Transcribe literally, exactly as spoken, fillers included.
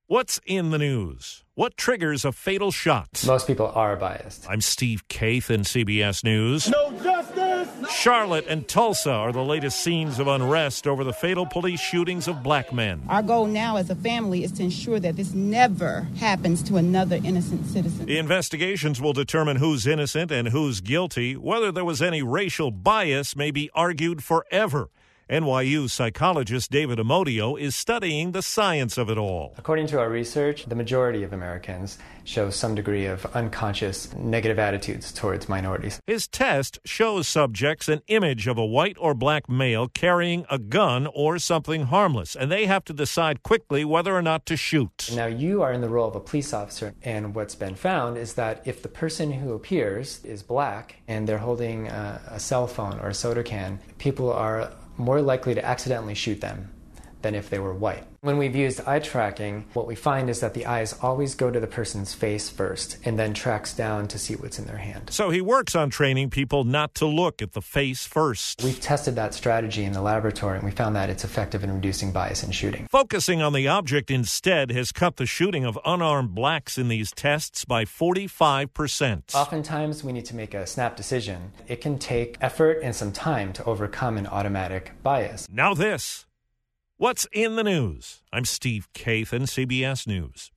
What's in the news? What triggers a fatal shot? Most people are biased. I'm Steve Kaith in C B S News. No justice! Charlotte and Tulsa are the latest scenes of unrest over the fatal police shootings of black men. Our goal now as a family is to ensure that this never happens to another innocent citizen. The investigations will determine who's innocent and who's guilty. Whether there was any racial bias may be argued forever. N Y U psychologist David Amodio is studying the science of it all. According to our research, the majority of Americans show some degree of unconscious negative attitudes towards minorities. His test shows subjects an image of a white or black male carrying a gun or something harmless, and they have to decide quickly whether or not to shoot. Now, you are in the role of a police officer, and what's been found is that if the person who appears is black and they're holding a, a cell phone or a soda can, people are more likely to accidentally shoot them than if they were white. When we've used eye tracking, what we find is that the eyes always go to the person's face first and then tracks down to see what's in their hand. So he works on training people not to look at the face first. We've tested that strategy in the laboratory, and we found that it's effective in reducing bias in shooting. Focusing on the object instead has cut the shooting of unarmed blacks in these tests by forty-five percent. Oftentimes, we need to make a snap decision. It can take effort and some time to overcome an automatic bias. Now this. What's in the news? I'm Steve Kaith in C B S News.